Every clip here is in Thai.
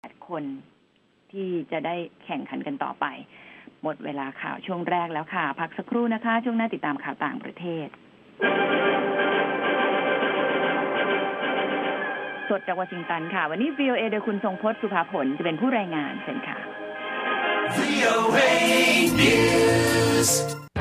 คนที่จะได้แข่งขันกันต่อไปหมดเวลาข่าวช่วงแรกแล้วค่ะพักสักครู่นะคะช่วงหน้าติดตามข่าวต่างประเทศสดจากวอชิงตันค่ะวันนี้ VOA โดยคุณทรงพจน์สุภาผลจะเป็นผู้รายงานเชิญค่ะ VOA News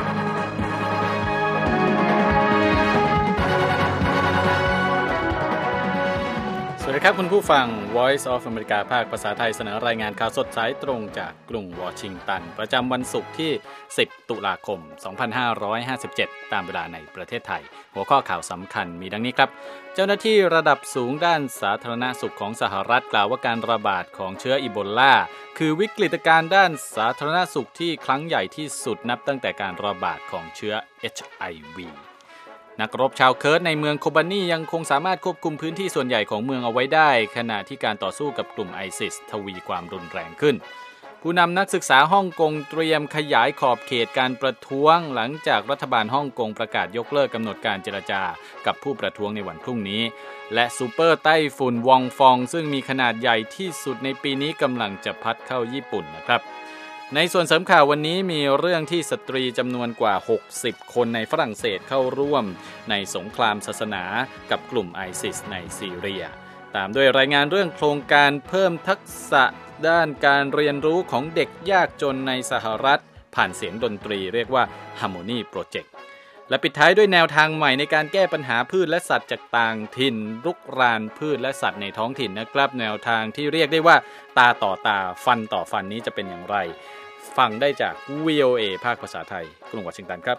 สวัสดีครับคุณผู้ฟัง Voice of America ภาคภาษาไทยเสนอรายงานข่าวสดสายตรงจากกรุงวอชิงตันประจำวันศุกร์ที่10ตุลาคม2557ตามเวลาในประเทศไทยหัวข้อข่าวสำคัญมีดังนี้ครับเจ้าหน้าที่ระดับสูงด้านสาธารณสุขของสหรัฐกล่าวว่าการระบาดของเชื้ออีโบลาคือวิกฤตการณ์ด้านสาธารณสุขที่ครั้งใหญ่ที่สุดนับตั้งแต่การระบาดของเชื้อ HIVนักรบชาวเคิร์ดในเมืองโคบานียังคงสามารถควบคุมพื้นที่ส่วนใหญ่ของเมืองเอาไว้ได้ขณะที่การต่อสู้กับกลุ่มไอซิสทวีความรุนแรงขึ้นผู้นำนักศึกษาฮ่องกงเตรียมขยายขอบเขตการประท้วงหลังจากรัฐบาลฮ่องกงประกาศยกเลิกกำหนดการเจรจากับผู้ประท้วงในวันพรุ่งนี้และซูเปอร์ไต้ฝุ่นวองฟองซึ่งมีขนาดใหญ่ที่สุดในปีนี้กำลังจะพัดเข้าญี่ปุ่นนะครับในส่วนเสริมข่าววันนี้มีเรื่องที่สตรีจำนวนกว่า60คนในฝรั่งเศสเข้าร่วมในสงครามศาสนากับกลุ่มไอซิสในซีเรียตามด้วยรายงานเรื่องโครงการเพิ่มทักษะด้านการเรียนรู้ของเด็กยากจนในสหรัฐผ่านเสียงดนตรีเรียกว่า Harmony Project และปิดท้ายด้วยแนวทางใหม่ในการแก้ปัญหาพืชและสัตว์จากต่างถิ่นรุกรานพืชและสัตว์ในท้องถิ่นนะครับแนวทางที่เรียกได้ว่าตาต่อตาฟันต่อฟันนี้จะเป็นอย่างไรฟังได้จาก VOA ภาคภาษาไทยกรุงวอชิงตันครับ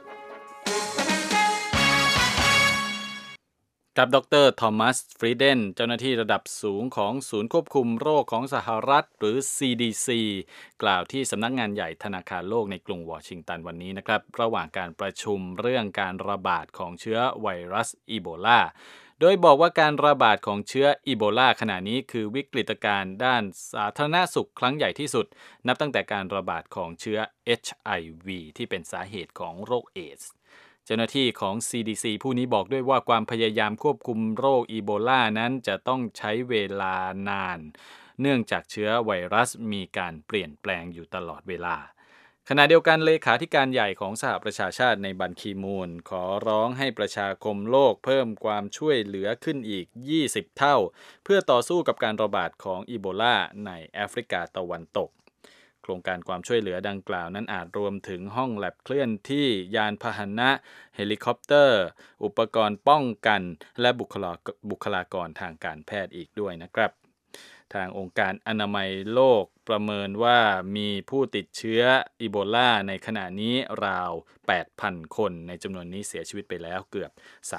กับดร.ทอมัส ฟรีเดนเจ้าหน้าที่ระดับสูงของศูนย์ควบคุมโรคของสหรัฐหรือ CDC กล่าวที่สำนักงานใหญ่ธนาคารโลกในกรุงวอชิงตันวันนี้นะครับระหว่างการประชุมเรื่องการระบาดของเชื้อไวรัสอีโบลาโดยบอกว่าการระบาดของเชื้ออีโบลาขณะนี้คือวิกฤตการณ์ด้านสาธารณสุขครั้งใหญ่ที่สุดนับตั้งแต่การระบาดของเชื้อ HIV ที่เป็นสาเหตุของโรคเอดส์เจ้าหน้าที่ของ CDC ผู้นี้บอกด้วยว่าความพยายามควบคุมโรคอีโบลานั้นจะต้องใช้เวลานานเนื่องจากเชื้อไวรัสมีการเปลี่ยนแปลงอยู่ตลอดเวลาขณะเดียวกันเลขาธิการใหญ่ของสหประชาชาติในบันคีมูนขอร้องให้ประชาคมโลกเพิ่มความช่วยเหลือขึ้นอีก20เท่าเพื่อต่อสู้กับการระบาดของอีโบลาในแอฟริกาตะวันตกโครงการความช่วยเหลือดังกล่าวนั้นอาจรวมถึงห้องแลบเคลื่อนที่ยานพาหนะเฮลิคอปเตอร์อุปกรณ์ป้องกันและบุคลากรทางการแพทย์อีกด้วยนะครับทางองค์การอนามัยโลกประเมินว่ามีผู้ติดเชื้ออีโบลาในขณะนี้ราว 8,000 คนในจำนวนนี้เสียชีวิตไปแล้วเกือบ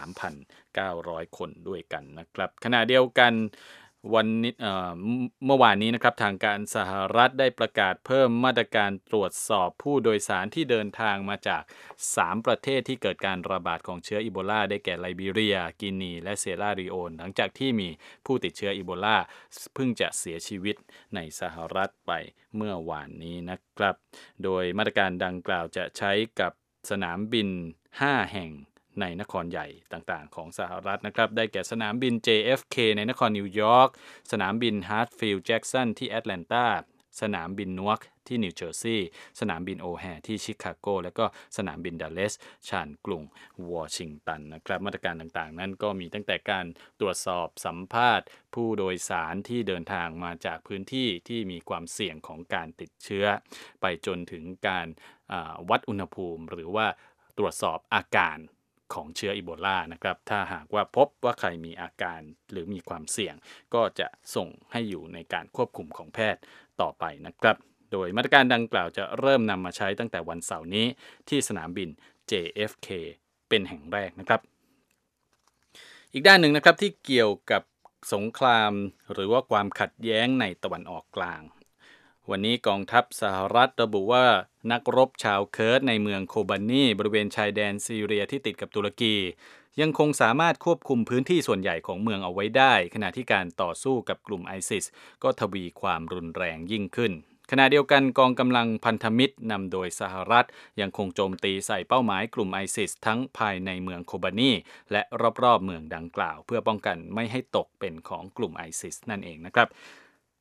3,900 คนด้วยกันนะครับขณะเดียวกันวันนี้เมื่อวานนี้นะครับทางการสหรัฐได้ประกาศเพิ่มมาตรการตรวจสอบผู้โดยสารที่เดินทางมาจาก3ประเทศที่เกิดการระบาดของเชื้ออีโบลาได้แก่ไลบีเรียกินีและเซราลีโอนหลังจากที่มีผู้ติดเชื้ออีโบลาเพิ่งจะเสียชีวิตในสหรัฐไปเมื่อวานนี้นะครับโดยมาตรการดังกล่าวจะใช้กับสนามบิน5แห่งในนครใหญ่ต่างๆของสหรัฐนะครับได้แก่สนามบิน JFK ในนครนิวยอร์กสนามบินฮาร์ตฟิลด์แจ็กสันที่แอตแลนตาสนามบินนวกที่นิวเจอร์ซีย์สนามบินโอแฮร์ที่ชิคาโกและก็สนามบินดัลเลสชานกรุงวอชิงตันนะครับมาตรการต่างๆนั้นก็มีตั้งแต่การตรวจสอบสัมภาษณ์ผู้โดยสารที่เดินทางมาจากพื้นที่ที่มีความเสี่ยงของการติดเชื้อไปจนถึงการวัดอุณหภูมิหรือว่าตรวจสอบอาการของเชื้ออีโบลานะครับถ้าหากว่าพบว่าใครมีอาการหรือมีความเสี่ยงก็จะส่งให้อยู่ในการควบคุมของแพทย์ต่อไปนะครับโดยมาตรการดังกล่าวจะเริ่มนำมาใช้ตั้งแต่วันเสาร์นี้ที่สนามบิน JFK เป็นแห่งแรกนะครับอีกด้านหนึ่งนะครับที่เกี่ยวกับสงครามหรือว่าความขัดแย้งในตะวันออกกลางวันนี้กองทัพสหรัฐระบุว่านักรบชาวเคิร์ดในเมืองโคบานีบริเวณชายแดนซีเรียที่ติดกับตุรกียังคงสามารถควบคุมพื้นที่ส่วนใหญ่ของเมืองเอาไว้ได้ขณะที่การต่อสู้กับกลุ่มไอซิสก็ทวีความรุนแรงยิ่งขึ้นขณะเดียวกันกองกำลังพันธมิตรนำโดยสหรัฐยังคงโจมตีใส่เป้าหมายกลุ่มไอซิสทั้งภายในเมืองโคบานีและรอบๆเมืองดังกล่าวเพื่อป้องกันไม่ให้ตกเป็นของกลุ่มไอซิสนั่นเองนะครับ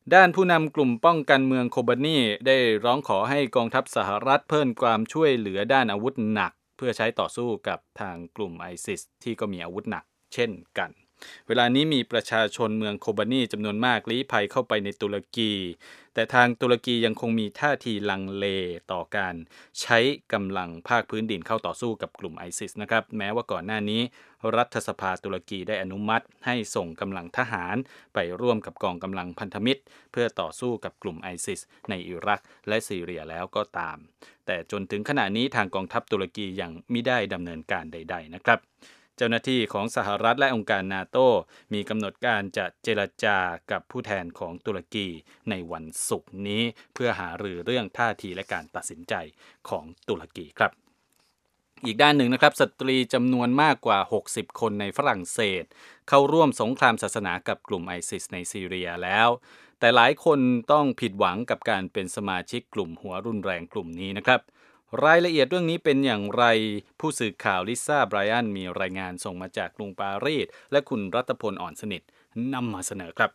ด้านผู้นำกลุ่มป้องกันเมืองโคบานีได้ร้องขอให้กองทัพสหรัฐเพิ่มความช่วยเหลือด้านอาวุธหนักเพื่อใช้ต่อสู้กับทางกลุ่มไอซิสที่ก็มีอาวุธหนักเช่นกันเวลานี้มีประชาชนเมืองโคบานีจำนวนมากลี้ภัยเข้าไปในตุรกีแต่ทางตุรกียังคงมีท่าทีลังเลต่อการใช้กำลังภาคพื้นดินเข้าต่อสู้กับกลุ่มไอซิสนะครับแม้ว่าก่อนหน้านี้รัฐสภาตุรกีได้อนุมัติให้ส่งกำลังทหารไปร่วมกับกองกำลังพันธมิตรเพื่อต่อสู้กับกลุ่มไอซิสในอิรักและซีเรียแล้วก็ตามแต่จนถึงขณะนี้ทางกองทัพตุรกียังมิได้ดำเนินการใดๆนะครับเจ้าหน้าที่ของสหรัฐและองค์การนาโตมีกำหนดการจะเจรจากับผู้แทนของตุรกีในวันศุกร์นี้เพื่อหารือเรื่องท่าทีและการตัดสินใจของตุรกีครับอีกด้านหนึ่งนะครับสตรีจำนวนมากกว่า60คนในฝรั่งเศสเข้าร่วมสงครามศาสนากับกลุ่มไอซิสในซีเรียแล้วแต่หลายคนต้องผิดหวังกับการเป็นสมาชิกกลุ่มหัวรุนแรงกลุ่มนี้นะครับรายละเอียดเรื่องนี้เป็นอย่างไรผู้สื่อข่าวลิซ่าไบรอันมีรายงานส่งมาจากกรุงปารีสและคุณรัตพลอ่อนสนิทนำมาเสนอครับ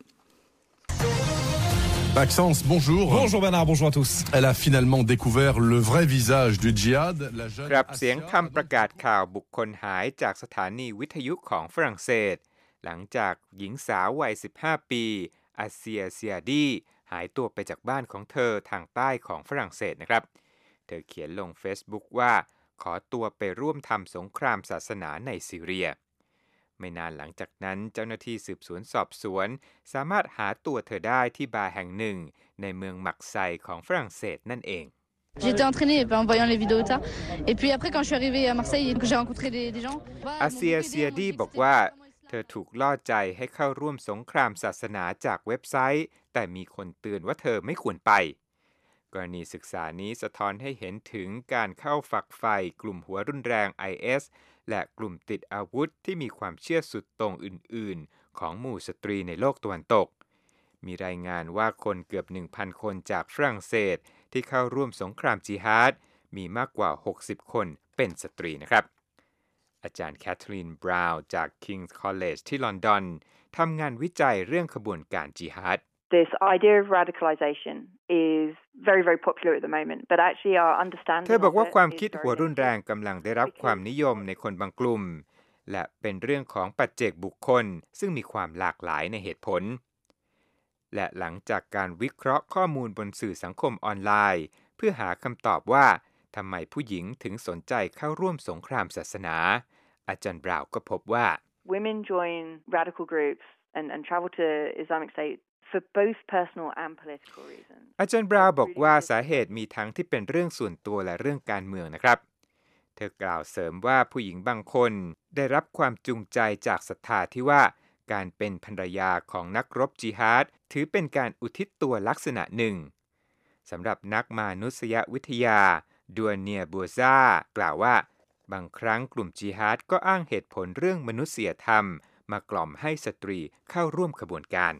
Maxence, bonjour. Bonjour Bernard, bonjour à tous. Elle a finalement découvert le vrai visage du djihad. ครับเสียงคำประกาศข่าวบุคคลหายจากสถานีวิทยุของฝรั่งเศสหลังจากหญิงสาววัย15ปีอาเซียเซียดีหายตัวไปจากบ้านของเธอทางใต้ของฝรั่งเศสนะครับเธอเขียนลง Facebook ว่าขอตัวไปร่วมทำสงครามศาสนาในซีเรียไม่นานหลังจากนั้นเจ้าหน้าที่สืบสวนสอบสวนสามารถหาตัวเธอได้ที่บาร์แห่งหนึ่งในเมืองมักไซของฝรั่งเศสนั่นเอง J'étais entraînée en voyant les vidéos de ça. Et puis après, quand je suis arrivée à Marseille et que j'ai rencontré des gens... อาเซียเซียดีบอกว่าเธอถูกล่อใจให้เข้าร่วมสงครามศาสนาจากเว็บไซต์แต่มีคนเตือนว่าเธอไม่ควรไปกรณีศึกษานี้สะท้อนให้เห็นถึงการเข้าฝักใฝ่กลุ่มหัวรุนแรง IS และกลุ่มติดอาวุธที่มีความเชื่อสุดโต่งอื่นๆของหมู่สตรีในโลกตะวันตกมีรายงานว่าคนเกือบ 1,000 คนจากฝรั่งเศสที่เข้าร่วมสงครามจิฮาดมีมากกว่า60คนเป็นสตรีนะครับอาจารย์แคทเธอรีนบราวน์จาก King's College ที่ลอนดอนทำงานวิจัยเรื่องขบวนการจิฮาด This idea of radicalization is very, very popular at the moment, but actually our understanding เธอบอกว่าความคิดหัวรุนแรงกำลังได้รับความนิยมในคนบางกลุ่มและเป็นเรื่องของปัจเจกบุคคลซึ่งมีความหลากหลายในเหตุผลและหลังจากการวิเคราะห์ข้อมูลบนสื่อสังคมออนไลน์เพื่อหาคำตอบว่าทำไมผู้หญิงถึงสนใจเข้าร่วมสงครามศาสนาอาจารย์บราวน์ก็พบว่า Women join radical groups and travel to Islamic State for both personal and political reasons อาจารย์บราวน์บอกว่าสาเหตุมีทั้งที่เป็นเรื่องส่วนตัวและเรื่องการเมืองนะครับเธอกล่าวเสริมว่าผู้หญิงบางคนได้รับความจูงใจจากศรัทธาที่ว่าการเป็นภรรยาของนักรบจิฮาดถือเป็นการอุทิศตัวลักษณะหนึ่งสำหรับนักมานุษยวิทยาดัวเนียบัวซากล่าวว่าบางครั้งกลุ่มจิฮาดก็อ้างเหตุผลเรื่องมนุษยธรรมมากล่อมให้สตรีเข้าร่วมขบวนการ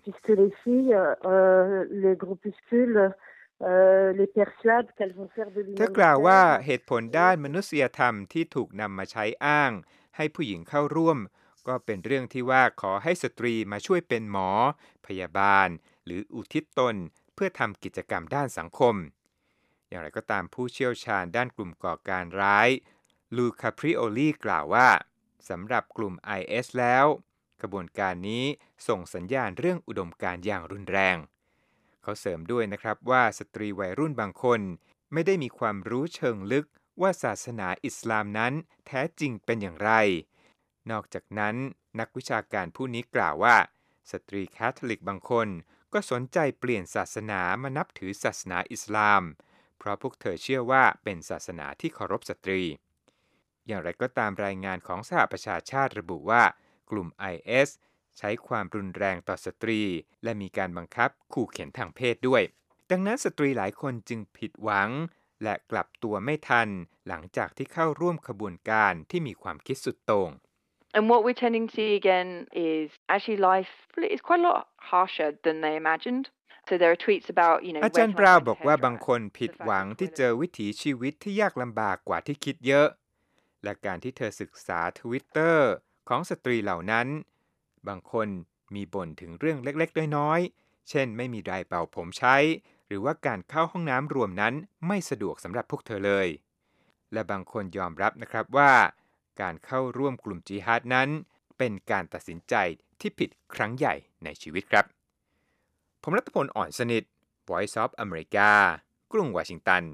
เธอกล่าวว่าเหตุผลด้านมนุษยธรรมที่ถูกนำมาใช้อ้างให้ผู้หญิงเข้าร่วมก็เป็นเรื่องที่ว่าขอให้สตรีมาช่วยเป็นหมอพยาบาลหรืออุทิศตนเพื่อทำกิจกรรมด้านสังคมอย่างไรก็ตามผู้เชี่ยวชาญด้านกลุ่มก่อการร้ายลูคาปริโอลีกล่าวว่าสำหรับกลุ่ม IS แล้วกระบวนการนี้ส่งสัญญาณเรื่องอุดมการณ์อย่างรุนแรงเขาเสริมด้วยนะครับว่าสตรีวัยรุ่นบางคนไม่ได้มีความรู้เชิงลึกว่าศาสนาอิสลามนั้นแท้จริงเป็นอย่างไรนอกจากนั้นนักวิชาการผู้นี้กล่าวว่าสตรีคาทอลิกบางคนก็สนใจเปลี่ยนศาสนามานับถือศาสนาอิสลามเพราะพวกเธอเชื่อว่าเป็นศาสนาที่เคารพสตรีอย่างไรก็ตามรายงานของสหประชาชาติระบุว่ากลุ่ม IS ใช้ความรุนแรงต่อสตรีและมีการบังคับขู่เข็นทางเพศด้วยดังนั้นสตรีหลายคนจึงผิดหวังและกลับตัวไม่ทันหลังจากที่เข้าร่วมขบวนการที่มีความคิดสุดโต่ง And what we're tending to see again is actually life is quite a lot harsher than they imagined. So there are tweets about, อาจารย์บราวน์บอกว่าบางคนผิดหวังที่เจอวิถีชีวิตที่ยากลำบากกว่าที่คิดเยอะและการที่เธอศึกษา Twitter ของสตรีเหล่านั้นบางคนมีบ่นถึงเรื่องเล็กๆน้อยๆเช่นไม่มีไดร์เป่าผมใช้ หรือว่าการเข้าห้องน้ำรวมนั้นไม่สะดวกสำหรับพวกเธอเลยและบางคนยอมรับนะครับว่าการเข้าร่วมกลุ่มจิฮาดนั้นเป็นการตัดสินใจที่ผิดครั้งใหญ่ในชีวิตครับผมรัตพล อ่อนสนิท Voice of America กรุงวอชิงตัน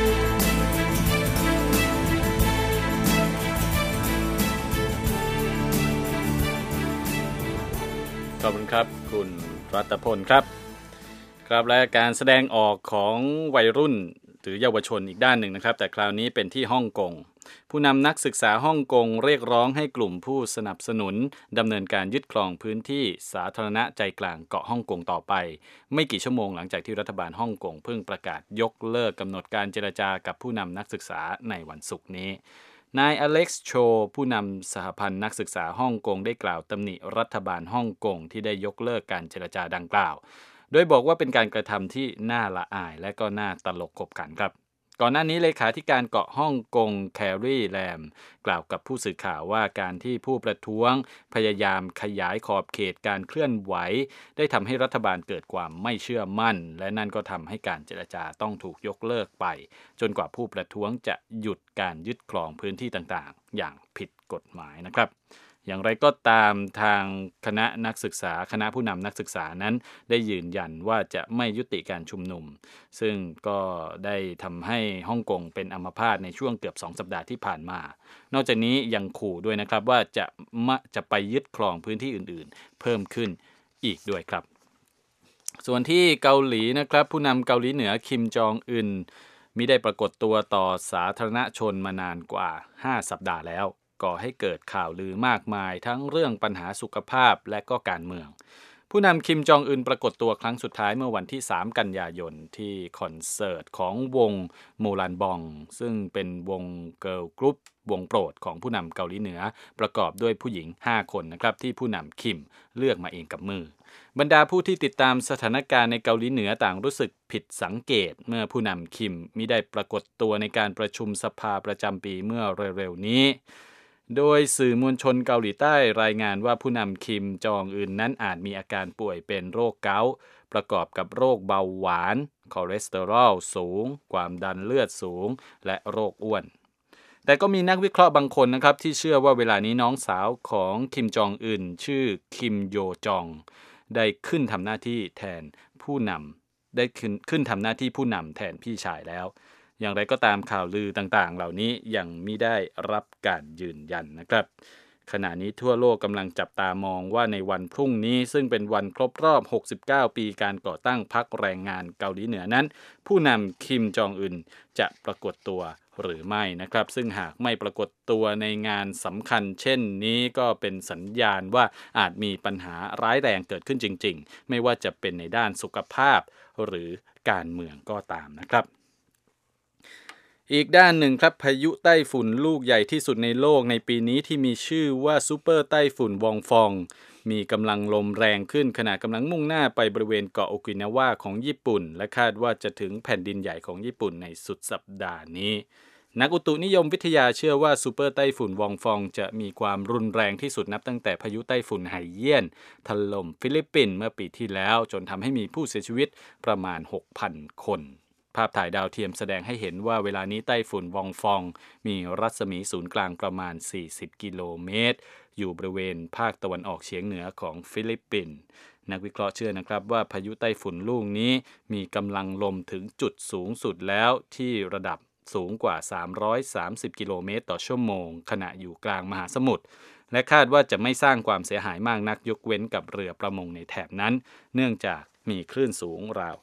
ขอบคุณครับคุณรัตพลครับครับและการแสดงออกของวัยรุ่นหรือเยาวชนอีกด้านหนึ่งนะครับแต่คราวนี้เป็นที่ฮ่องกงผู้นำนักศึกษาฮ่องกงเรียกร้องให้กลุ่มผู้สนับสนุนดำเนินการยึดครองพื้นที่สาธารณะใจกลางเกาะฮ่องกงต่อไปไม่กี่ชั่วโมงหลังจากที่รัฐบาลฮ่องกงเพิ่งประกาศยกเลิกกำหนดการเจรจากับผู้นำนักศึกษาในวันศุกร์นี้นายอเล็กซ์โชผู้นำสหพันธ์นักศึกษาฮ่องกงได้กล่าวตำหนิรัฐบาลฮ่องกงที่ได้ยกเลิกการเจรจาดังกล่าวโดยบอกว่าเป็นการกระทำที่น่าละอายและก็น่าตลกขบขันครับก่อนหน้านี้เลขาธิการเกาะฮ่องกงแคร์รีแลมกล่าวกับผู้สื่อข่าวว่าการที่ผู้ประท้วงพยายามขยายขอบเขตการเคลื่อนไหวได้ทำให้รัฐบาลเกิดความไม่เชื่อมั่นและนั่นก็ทำให้การเจรจาต้องถูกยกเลิกไปจนกว่าผู้ประท้วงจะหยุดการยึดครองพื้นที่ต่างๆอย่างผิดกฎหมายนะครับอย่างไรก็ตามทางคณะผู้นำนักศึกษานั้นได้ยืนยันว่าจะไม่ยุติการชุมนุมซึ่งก็ได้ทำให้ฮ่องกงเป็นอัมพาตในช่วงเกือบ2 สัปดาห์ที่ผ่านมานอกจากนี้ยังขู่ด้วยนะครับว่าจะไปยึดครองพื้นที่อื่นๆเพิ่มขึ้นอีกด้วยครับส่วนที่เกาหลีนะครับผู้นำเกาหลีเหนือคิมจองอึนมิได้ปรากฏตัวต่อสาธารณชนมานานกว่า5 สัปดาห์แล้วก่อให้เกิดข่าวลือมากมายทั้งเรื่องปัญหาสุขภาพและก็การเมืองผู้นำคิมจองอึนปรากฏตัวครั้งสุดท้ายเมื่อวันที่3 กันยายนที่คอนเสิร์ตของวงโมลันบองซึ่งเป็นวงเกิร์ลกรุ๊ปวงโปรดของผู้นำเกาหลีเหนือประกอบด้วยผู้หญิง5 คนนะครับที่ผู้นำคิมเลือกมาเองกับมือบรรดาผู้ที่ติดตามสถานการณ์ในเกาหลีเหนือต่างรู้สึกผิดสังเกตเมื่อผู้นำคิมมิได้ปรากฏตัวในการประชุมสภาประจำปีเมื่อเร็วๆนี้โดยสื่อมวลชนเกาหลีใต้รายงานว่าผู้นำคิมจองอึนนั้นอาจมีอาการป่วยเป็นโรคเกาต์ประกอบกับโรคเบาหวานคอเลสเตอรอลสูงความดันเลือดสูงและโรคอ้วนแต่ก็มีนักวิเคราะห์บางคนนะครับที่เชื่อว่าเวลานี้น้องสาวของคิมจองอึนชื่อคิมโยจองได้ขึ้นทำหน้าที่แทนผู้นำแทนพี่ชายแล้วอย่างไรก็ตามข่าวลือต่างๆเหล่านี้ยังมิได้รับการยืนยันนะครับขณะนี้ทั่วโลกกำลังจับตามองว่าในวันพรุ่งนี้ซึ่งเป็นวันครบรอบ69 ปีการก่อตั้งพรรคแรงงานเกาหลีเหนือนั้นผู้นำคิมจองอึนจะปรากฏตัวหรือไม่นะครับซึ่งหากไม่ปรากฏตัวในงานสำคัญเช่นนี้ก็เป็นสัญญาณว่าอาจมีปัญหาร้ายแรงเกิดขึ้นจริงๆไม่ว่าจะเป็นในด้านสุขภาพหรือการเมืองก็ตามนะครับอีกด้านหนึ่งครับพายุไต้ฝุ่นลูกใหญ่ที่สุดในโลกในปีนี้ที่มีชื่อว่าซูเปอร์ไต้ฝุ่นวองฟองมีกำลังลมแรงขึ้นขณะกำลังมุ่งหน้าไปบริเวณเกาะโอกินาวาของญี่ปุ่นและคาดว่าจะถึงแผ่นดินใหญ่ของญี่ปุ่นในสุดสัปดาห์นี้นักอุตุนิยมวิทยาเชื่อว่าซูเปอร์ไต้ฝุ่นวองฟองจะมีความรุนแรงที่สุดนับตั้งแต่พายุไต้ฝุ่นไหเยี่ยนถล่มฟิลิปปินส์เมื่อปีที่แล้วจนทำให้มีผู้เสียชีวิตประมาณ 6,000 คนภาพถ่ายดาวเทียมแสดงให้เห็นว่าเวลานี้ไต้ฝุ่นวองฟองมีรัศมีศูนย์กลางประมาณ40 กิโลเมตรอยู่บริเวณภาคตะวันออกเฉียงเหนือของฟิลิปปินส์นักวิเคราะห์เชื่อนะครับว่าพายุไต้ฝุ่นลูกนี้มีกำลังลมถึงจุดสูงสุดแล้วที่ระดับสูงกว่า330 กิโลเมตรต่อชั่วโมงขณะอยู่กลางมหาสมุทรและคาดว่าจะไม่สร้างความเสียหายมากนักยกเว้นกับเรือประมงในแถบนั้นเนื่องจากมีคลื่นสูงราว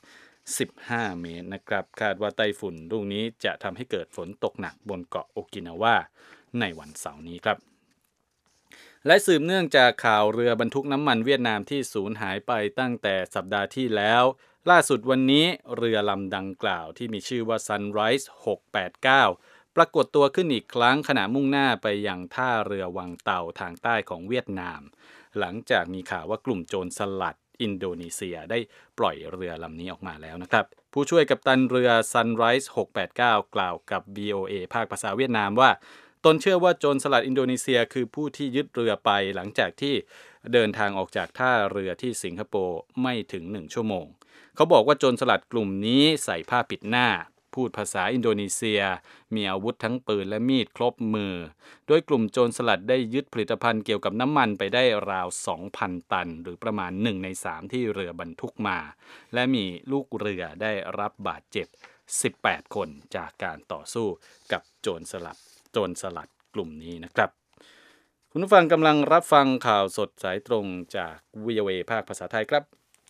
15 เมตรนะครับคาดว่าไต้ฝุ่นลูกนี้จะทำให้เกิดฝนตกหนักบนเกาะโอกินาวาในวันเสาร์นี้ครับและสืบเนื่องจากข่าวเรือบรรทุกน้ำมันเวียดนามที่สูญหายไปตั้งแต่สัปดาห์ที่แล้วล่าสุดวันนี้เรือลำดังกล่าวที่มีชื่อว่า Sunrise 689ปรากฏตัวขึ้นอีกครั้งขณะมุ่งหน้าไปยังท่าเรือวังเต่าทางใต้ของเวียดนามหลังจากมีข่าวว่ากลุ่มโจรสลัดอินโดนีเซียได้ปล่อยเรือลำนี้ออกมาแล้วนะครับผู้ช่วยกัปตันเรือ Sunrise 689 กล่าวกับ VOA ภาคภาษาเวียดนามว่าตนเชื่อว่าโจรสลัดอินโดนีเซียคือผู้ที่ยึดเรือไปหลังจากที่เดินทางออกจากท่าเรือที่สิงคโปร์ไม่ถึง1 ชั่วโมงเขาบอกว่าโจรสลัดกลุ่มนี้ใส่ผ้าปิดหน้าพูดภาษาอินโดนีเซียมีอาวุธทั้งปืนและมีดครบมือโดยกลุ่มโจรสลัดได้ยึดผลิตภัณฑ์เกี่ยวกับน้ำมันไปได้ราว 2,000 ตันหรือประมาณ1 ใน 3ที่เรือบรรทุกมาและมีลูกเรือได้รับบาดเจ็บ18 คนจากการต่อสู้กับโจรสลัดกลุ่มนี้นะครับคุณผู้ฟังกำลังรับฟังข่าวสดสายตรงจาก VOA ภาคภาษาไทยครับ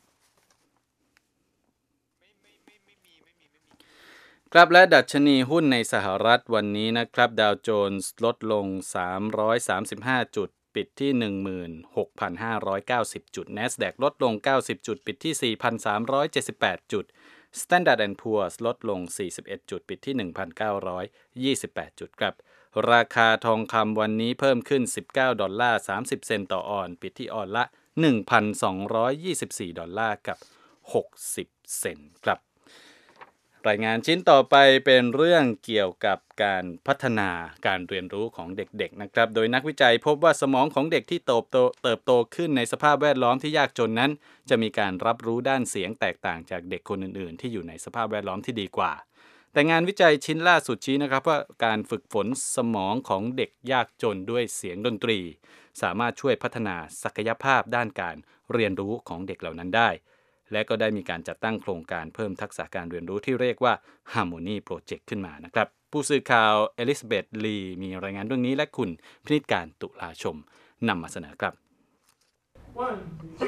ครับและดัชนีหุ้นในสหรัฐวันนี้นะครับดาวโจนส์ลดลง335จุดปิดที่ 16,590 จุด NASDAQ ลดลง90จุดปิดที่ 4,378 จุด Standard & Poor's ลดลง41จุดปิดที่ 1,928 จุดครับราคาทองคำวันนี้เพิ่มขึ้น$19.30 ต่อออนซ์ปิดที่ออนซ์ละ $1,224 กับ60 เซนต์ครับรายงานชิ้นต่อไปเป็นเรื่องเกี่ยวกับการพัฒนาการเรียนรู้ของเด็กๆนะครับโดยนักวิจัยพบว่าสมองของเด็กที่เติบโตขึ้นในสภาพแวดล้อมที่ยากจนนั้นจะมีการรับรู้ด้านเสียงแตกต่างจากเด็กคนอื่นๆที่อยู่ในสภาพแวดล้อมที่ดีกว่าแต่งานวิจัยชิ้นล่าสุดชี้นะครับว่าการฝึกฝนสมองของเด็กยากจนด้วยเสียงดนตรีสามารถช่วยพัฒนาศักยภาพด้านการเรียนรู้ของเด็กเหล่านั้นได้และก็ได้มีการจัดตั้งโครงการเพิ่มทักษะการเรียนรู้ที่เรียกว่า Harmony Project ขึ้นมานะครับผู้สื่อข่าวเอลิซาเบธลีมีรายงานเรื่องนี้และคุณพินิจการตุลาชมนำมาเสนอครับ 1,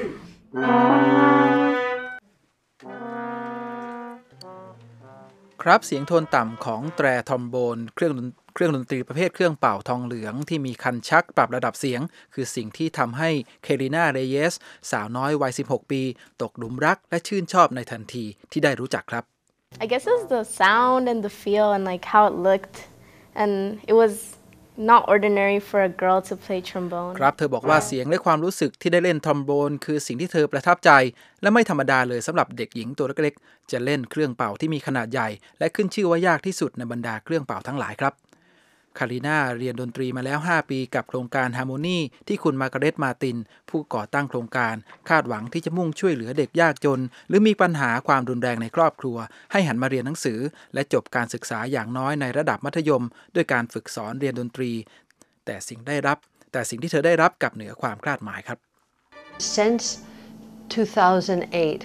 2 ครับเสียงโทนต่ำของแตรทรอมโบนเครื่องดนตรีประเภทเครื่องเป่าทองเหลืองที่มีคันชักปรับระดับเสียงคือสิ่งที่ทำให้เคลิน่าเรเยสสาวน้อยวัย16ปีตกหลุมรักและชื่นชอบในทันทีที่ได้รู้จักครับ I guess it was the sound and the feel and like how it looked and it was not ordinary for a girl to play trombone ครับเธอบอกว่าเสียงและความรู้สึกที่ได้เล่นทรอมโบนคือสิ่งที่เธอประทับใจและไม่ธรรมดาเลยสำหรับเด็กหญิงตัวเล็กๆจะเล่นเครื่องเป่าที่มีขนาดใหญ่และขึ้นชื่อว่ายากที่สุดในบรรดาเครื่องเป่าทั้งหลายครับคารีนาเรียนดนตรีมาแล้ว5ปีกับโครงการ Harmony ที่คุณมาร์กาเร็ตมาตินผู้ก่อตั้งโครงการคาดหวังที่จะมุ่งช่วยเหลือเด็กยากจนหรือมีปัญหาความรุนแรงในครอบครัวให้หันมาเรียนหนังสือและจบการศึกษาอย่างน้อยในระดับมัธยมด้วยการฝึกสอนเรียนดนตรีแต่สิ่งที่เธอได้รับกลับเหนือความคาดหมายครับ Since 2008,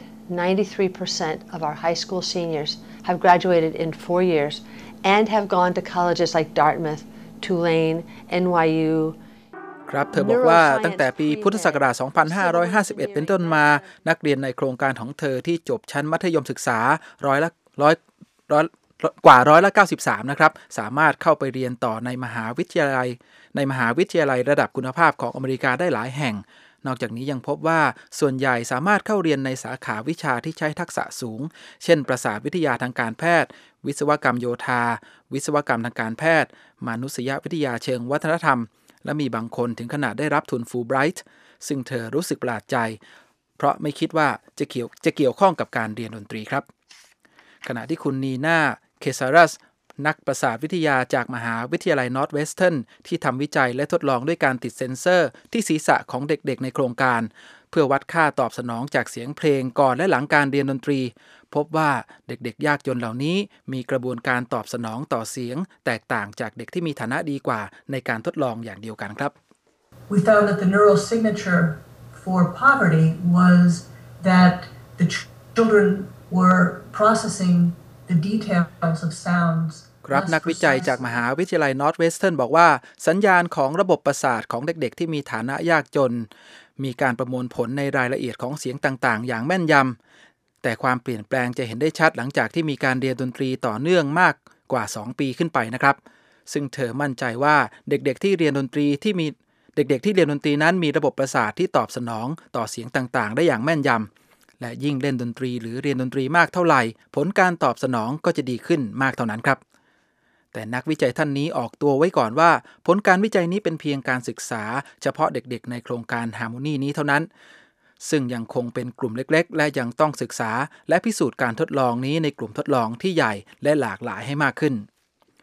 93% of our high school seniors have graduated in 4 years and have gone to colleges like Dartmouth, Tulane, NYU. ครับเธอบอกว่าตั้งแต่ปีพุทธศักราช 2551 เป็นต้นมานักเรียนในโครงการของเธอที่จบชั้นมัธยมศึกษากว่า93%นะครับสามารถเข้าไปเรียนต่อในมหาวิทยาลัยระดับคุณภาพของอเมริกาได้หลายแห่งนอกจากนี้ยังพบว่าส่วนใหญ่สามารถเข้าเรียนในสาขาวิชาที่ใช้ทักษะสูงเช่นประสาทวิทยาทางการแพทย์วิศวกรรมโยธาวิศวกรรมทางการแพทย์มนุษยวิทยาเชิงวัฒนธรรมและมีบางคนถึงขนาดได้รับทุนฟูลไบรท์ซึ่งเธอรู้สึกประหลาดใจเพราะไม่คิดว่าจะเกี่ยวข้องกับการเรียนดนตรีครับขณะที่คุณนีน่าเคซารัสนักประสาทวิทยาจากมหาวิทยาลัยนอร์ทเวสเทิร์นที่ทำวิจัยและทดลองด้วยการติดเซ็นเซอร์ที่ศีรษะของเด็กๆในโครงการเพื่อวัดค่าตอบสนองจากเสียงเพลงก่อนและหลังการเรียนดนตรีพบว่าเด็กๆยากจนเหล่านี้มีกระบวนการตอบสนองต่อเสียงแตกต่างจากเด็กที่มีฐานะดีกว่าในการทดลองอย่างเดียวกันครับ We found that the neural signature for poverty was that the children were processing the details of sounds ครับนักวิจัยจากมหาวิทยาลัยนอร์ทเวสเทิร์นบอกว่าสัญญาณของระบบประสาทของเด็กๆที่มีฐานะยากจนมีการประมวลผลในรายละเอียดของเสียงต่างๆอย่างแม่นยำแต่ความเปลี่ยนแปลงจะเห็นได้ชัดหลังจากที่มีการเรียนดนตรีต่อเนื่องมากกว่า2ปีขึ้นไปนะครับซึ่งเธอมั่นใจว่าเด็กๆที่เรียนดนตรีนั้นมีระบบประสาทที่ตอบสนองต่อเสียงต่างๆได้อย่างแม่นยำและยิ่งเล่นดนตรีหรือเรียนดนตรีมากเท่าไหร่ผลการตอบสนองก็จะดีขึ้นมากเท่านั้นครับแต่นักวิจัยท่านนี้ออกตัวไว้ก่อนว่าผลการวิจัยนี้เป็นเพียงการศึกษาเฉพาะเด็กๆในโครงการ Harmony นี้เท่านั้นซึ่งยังคงเป็นกลุ่มเล็กๆและยังต้องศึกษาและพิสูจน์การทดลองนี้ในกลุ่มทดลองที่ใหญ่และหลากหลายให้มากขึ้น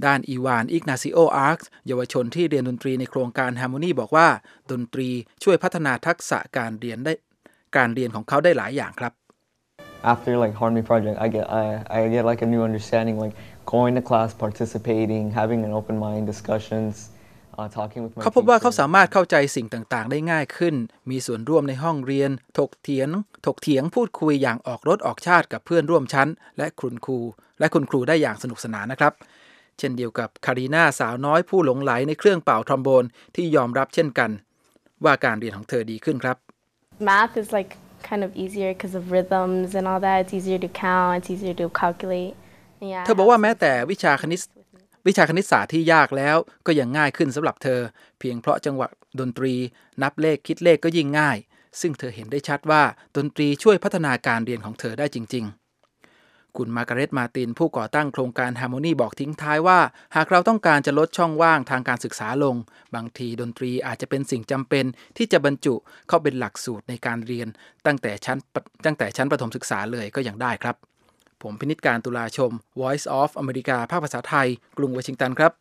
ด้านอีวานอิกนาซิโออาร์คเยาวชนที่เรียนดนตรีในโครงการ Harmony บอกว่าดนตรีช่วยพัฒนาทักษะการเรียนของเขาได้หลายอย่างครับ After like Harmony Project, I get like a new understanding, like going to class, participating, having an open mind, discussions, talking with my. เขาพบว่าเขาสามารถเข้าใจสิ่งต่างๆได้ง่ายขึ้นมีส่วนร่วมในห้องเรียนถกเถียงพูดคุยอย่างออกรถออกชาติกับเพื่อนร่วมชั้นและคุณครูได้อย่างสนุกสนานนะครับเช่นเดียวกับคารีนาสาวน้อยผู้หลงไหลในเครื่องเป่าทรอมโบนที่ยอมรับเช่นกันว่าการเรียนของเธอดีขึ้นครับ Math is like kind of easier because of rhythms and all that. It's easier to count. It's easier to calculate. เธอบอกว่าแม้แต่วิชาคณิตศาสตร์ที่ยากแล้วก็ยังง่ายขึ้นสำหรับเธอเพียงเพราะจังหวะดนตรีนับเลขคิดเลขก็ยิ่งง่ายซึ่งเธอเห็นได้ชัดว่าดนตรีช่วยพัฒนาการเรียนของเธอได้จริงๆคุณมาร์กาเร็ตมาร์ตินผู้ก่อตั้งโครงการ Harmony บอกทิ้งท้ายว่าหากเราต้องการจะลดช่องว่างทางการศึกษาลงบางทีดนตรีอาจจะเป็นสิ่งจำเป็นที่จะบรรจุเข้าเป็นหลักสูตรในการเรียนตั้งแต่ชั้นประถมศึกษาเลยก็ยังได้ครับผมพินิจการตุลาชม Voice of America ภาคภาษาไทยกรุงวอชิงตันครับ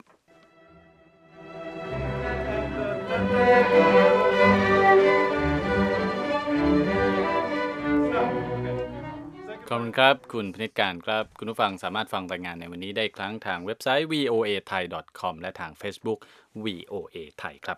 ขอบคุณครับคุณพินิจการครับคุณผู้ฟังสามารถฟังรายงานในวันนี้ได้ครั้งทางเว็บไซต์ voathai.com และทาง Facebook VOA Thai ครับ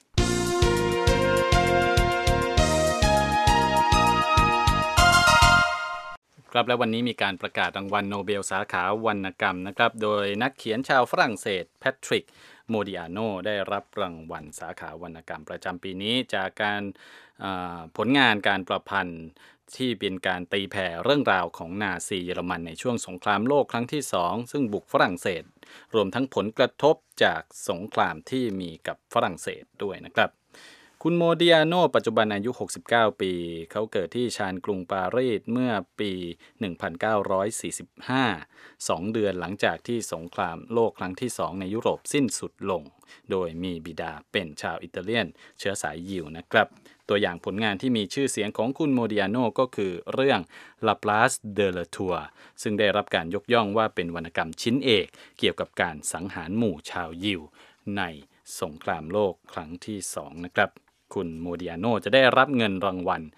ครับและวันนี้มีการประกาศรางวัลโนเบลสาขาวรรณกรรมนะครับโดยนักเขียนชาวฝรั่งเศสแพทริกโมดิอาโนได้รับรางวัลสาขาวรรณกรรมประจำปีนี้จากการผลงานการประพันธ์ที่เป็นการตีแผ่เรื่องราวของนาซีเยอรมันในช่วงสงครามโลกครั้งที่2ซึ่งบุกฝรั่งเศสรวมทั้งผลกระทบจากสงครามที่มีกับฝรั่งเศสด้วยนะครับคุณโมดิอาโนปัจจุบันอายุ69ปีเขาเกิดที่ชานกรุงปารีสเมื่อปี1945 2 เดือนหลังจากที่สงครามโลกครั้งที่2ในยุโรปสิ้นสุดลงโดยมีบิดาเป็นชาวอิตาเลียนเชื้อสายยิวนะครับตัวอย่างผลงานที่มีชื่อเสียงของคุณโมดิอาโนก็คือเรื่อง La Place de la Tour ซึ่งได้รับการยกย่องว่าเป็นวรรณกรรมชิ้นเอกเกี่ยวกับการสังหารหมู่ชาวยิวในสงครามโลกครั้งที่2นะครับคุณโมดิอาโนจะได้รับเงินรางวัล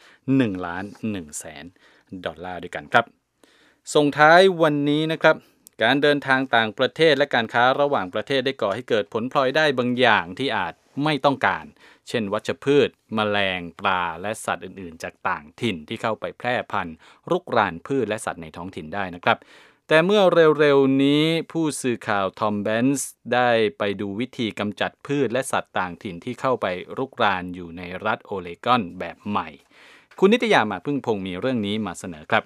$1,100,000ด้วยกันครับส่งท้ายวันนี้นะครับการเดินทางต่างประเทศและการค้าระหว่างประเทศได้ก่อให้เกิดผลพลอยได้บางอย่างที่อาจไม่ต้องการเช่นวัชพืชแมลงปลาและสัตว์อื่นๆจากต่างถิ่นที่เข้าไปแพร่พันธุ์รุกรานพืชและสัตว์ในท้องถิ่นได้นะครับแต่เมื่อเร็วๆนี้ผู้สื่อข่าวทอมแบนส์ได้ไปดูวิธีกำจัดพืชและสัตว์ต่างถิ่นที่เข้าไปรุกรานอยู่ในรัฐโอเลกอนแบบใหม่คุณนิตยามาพึ่งพงศ์มีเรื่องนี้มาเสนอครับ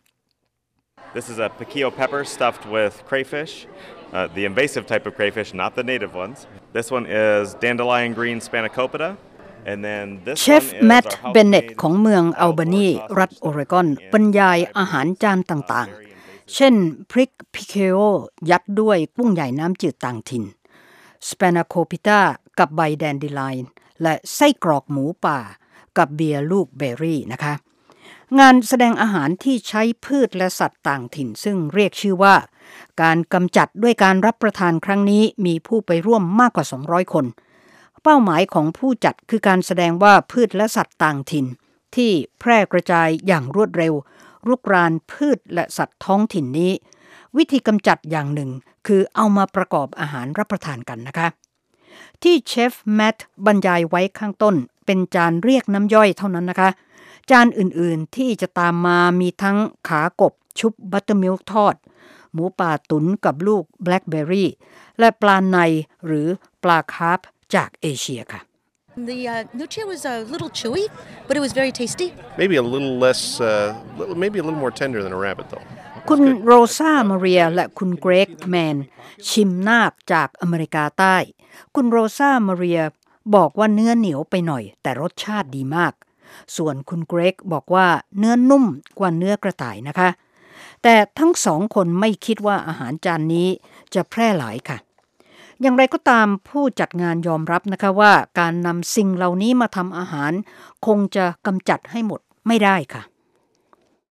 This is a piquillo pepper stuffed with crayfish, the invasive type of crayfish, not the native ones. This one is dandelion green spanakopita, and then this เชฟแมตต์เบนเน็ตของเมืองอัลบานีรัฐโอเรกอนบรรยายอาหารจานต่างๆเช่นพริกพิเคโอยัดด้วยกุ้งใหญ่น้ำจืดต่างถิ่นสเปนาโคปิต้ากับใบแดนดิไลน์และไส้กรอกหมูป่ากับเบียร์ลูกเบอร์รี่นะคะงานแสดงอาหารที่ใช้พืชและสัตว์ต่างถิ่นซึ่งเรียกชื่อว่าการกำจัดด้วยการรับประทานครั้งนี้มีผู้ไปร่วมมากกว่า200คนเป้าหมายของผู้จัดคือการแสดงว่าพืชและสัตว์ต่างถิ่นที่แพร่กระจายอย่างรวดเร็วรุกรานพืชและสัตว์ท้องถิ่นนี้วิธีกำจัดอย่างหนึ่งคือเอามาประกอบอาหารรับประทานกันนะคะที่เชฟแมตต์บรรยายไว้ข้างต้นเป็นจานเรียกน้ำย่อยเท่านั้นนะคะจานอื่นๆที่จะตามมามีทั้งขากบชุบบัตเตอร์มิลค์ทอดหมูป่าตุ๋นกับลูกแบล็คเบอร์รี่และปลาในหรือปลาคาร์ปจากเอเชียค่ะ The nuccia was a little chewy, but it was very tasty. Maybe a little less, maybe a little more tender than a rabbit, though. คุณโรซามาเรียและคุณเกรกแมนชิมนาบจากอเมริกาใต้คุณโรซามาเรียบอกว่าเนื้อเหนียวไปหน่อยแต่รสชาติดีมากส่วนคุณเกรกบอกว่าเนื้อนุ่มกว่าเนื้อกระต่ายนะคะแต่ทั้ง2คนไม่คิดว่าอาหารจานนี้จะแพร่หลายค่ะอย่างไรก็ตามผู้จัดงานยอมรับนะคะว่าการนำสิ่งเหล่านี้มาทำอาหารคงจะกำจัดให้หมดไม่ได้ค่ะ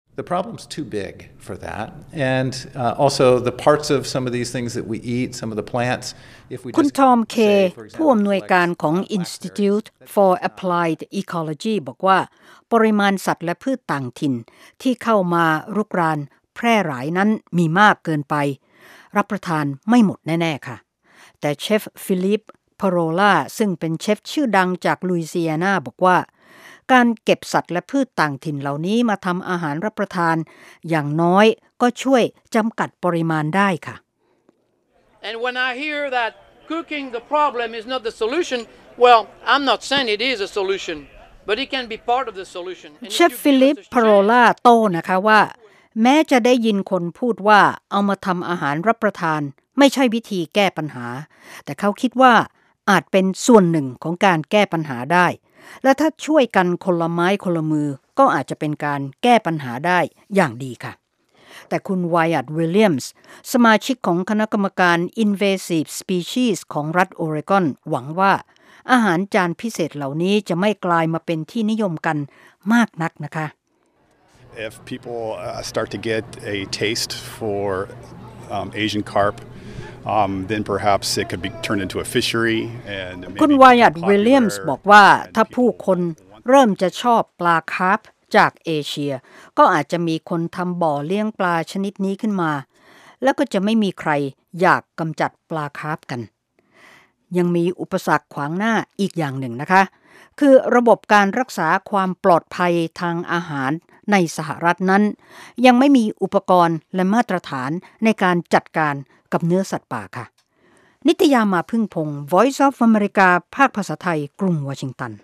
The problem's too big for that, and also the parts of some of these things that we eat, some of the plants. If we คุณ just ทอมเคผู้อำนวยการของ Institute for Applied Ecology บอกว่าปริมาณสัตว์และพืชต่างถิ่นที่เข้ามารุกรานแพร่หลายนั้นมีมากเกินไปรับประทานไม่หมดแน่ๆค่ะแต่เชฟฟิลิปพาโรล่าซึ่งเป็นเชฟชื่อดังจากลุยเซียนาบอกว่าการเก็บสัตว์และพืชต่างถิ่นเหล่านี้มาทำอาหารรับประทานอย่างน้อยก็ช่วยจำกัดปริมาณได้ค่ะ And when I hear that cooking the problem is not the solution, well, I'm not saying it is a solution, but it can be part of the solution. เชฟฟิลิปพาโรล่าโต้นะคะว่าแม้จะได้ยินคนพูดว่าเอามาทำอาหารรับประทานไม่ใช่วิธีแก้ปัญหาแต่เขาคิดว่าอาจเป็นส่วนหนึ่งของการแก้ปัญหาได้และถ้าช่วยกันคนละไม้คนละมือก็อาจจะเป็นการแก้ปัญหาได้อย่างดีค่ะแต่คุณไวอัตวิลเลียมส์สมาชิกของคณะกรรมการ Invasive Species ของรัฐโอเรกอนหวังว่าอาหารจานพิเศษเหล่านี้จะไม่กลายมาเป็นที่นิยมกันมากนักนะคะ If people start to get a taste for Asian carp, then perhaps it could be turned into a fishery. And คุณไวอัตวิลเลียมส์บอกว่าถ้าผู้คนเริ่มจะชอบปลาคาร์ปจากเอเชียก็อาจจะมีคนทำบ่อเลี้ยงปลาชนิดนี้ขึ้นมาแล้วก็จะไม่มีใครอยากกำจัดปลาคาร์ปกันยังมีอุปสรรคขวางหน้าอีกอย่างหนึ่งนะคะคือระบบการรักษาความปลอดภัยทางอาหารในสหรัฐนั้นยังไม่มีอุปกรณ์และมาตรฐานในการจัดการกับเนื้อสัตว์ป่าค่ะนิตยามาพึ่งพงศ์ Voice of America ภาคภาษาไทยกรุงวอชิงตัน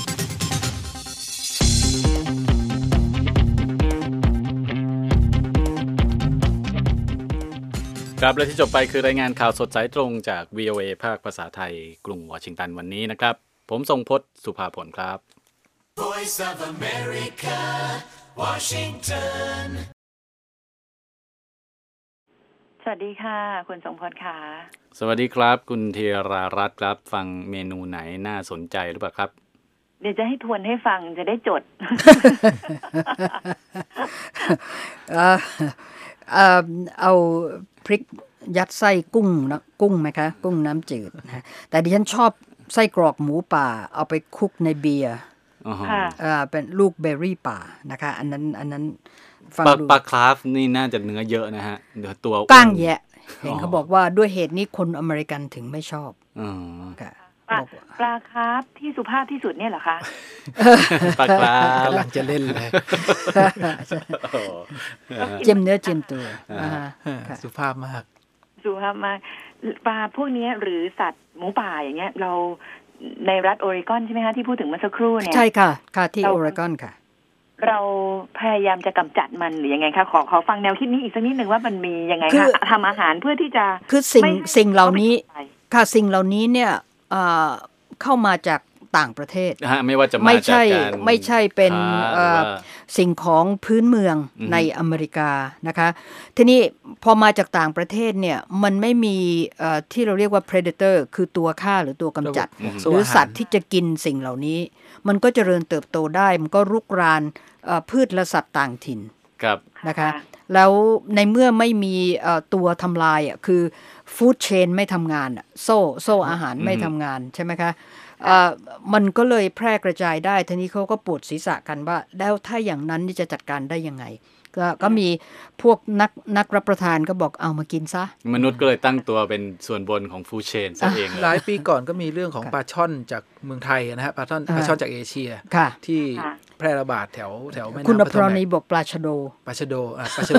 ครับและที่จบไปคือรายงานข่าวสดสายตรงจาก VOA ภาคภาษาไทยกรุงวอชิงตันวันนี้นะครับผมทรงพจน์สุภาผลครับ Voice of America Washington สวัสดีค่ะคุณทรงพจน์ค่ะสวัสดีครับคุณธีรารัตน์ครับฟังเมนูไหนน่าสนใจหรือเปล่าครับเดี๋ยวจะให้ทวนให้ฟังจะได้จดเอาพริกยัดไส้กุ้งนะกุ้งไหมคะกุ้งน้ำจืดนะแต่ดิฉันชอบไส้กรอกหมูป่าเอาไปคลุกในเบียร์เป็นลูกเบอร์รี่ป่านะคะอันนั้นฟังดูปลาคราฟนี่น่าจะเนื้อเยอะนะฮะเนื้อตัวก้างแยะเห็นเขาบอกว่าด้วยเหตุนี้คนอเมริกันถึงไม่ชอบค่ะปลาคาร์ฟที่สุภาพที่สุดเนี่ยเหรอคะปลาคราฟกำลังจะเล่นเลยเจียมเนื้อเจียมตัวสุภาพมากปลาพวกนี้หรือสัตว์หมูป่าอย่างเงี้ยเราในรัฐโอเรกอนใช่ไหมคะที่พูดถึงเมื่อสักครู่เนี่ยใช่ค่ะที่โอเรกอนค่ะเราพยายามจะกำจัดมันหรือยังไงคะขอฟังแนวคิดนี้อีกสักนิดนึงว่ามันมียังไงคะทำอาหารเพื่อที่จะคือสิ่งเหล่านี้ค่ะสิ่งเหล่านี้เนี่ยเข้ามาจากต่างประเทศไม่ว่าจะมาจากการไม่ใช่เป็นสิ่งของพื้นเมืองในอเมริกานะคะทีนี้พอมาจากต่างประเทศเนี่ยมันไม่มีที่เราเรียกว่า predator คือตัวฆ่าหรือตัวกำจัดหรือสัตว์ที่จะกินสิ่งเหล่านี้มันก็เจริญเติบโตได้มันก็รุกรานพืชและสัตว์ต่างถิ่นนะคะแล้วในเมื่อไม่มีตัวทำลายคือฟู้ดเชนไม่ทำงานโซ่อาหารไม่ทำงานใช่ไหมคะมันก็เลยแพร่กระจายได้ทีนี้เขาก็ปวดศีรษะกันว่าแล้วถ้าอย่างนั้นจะจัดการได้ยังไงก็มีพวกนักรับประทานก็บอกเอามากินซะมนุษย์ก็เลยตั้งตัวเป็นส่วนบนของฟู้ดเชนซะเองหลายปีก่อนก็มีเรื่องของปลาช่อนจากเมืองไทยนะฮะปลาช่อนจากเอเชียที่แพร่ระบาดแถวแม่น้ำคุณพรณีบอกปลาชะโด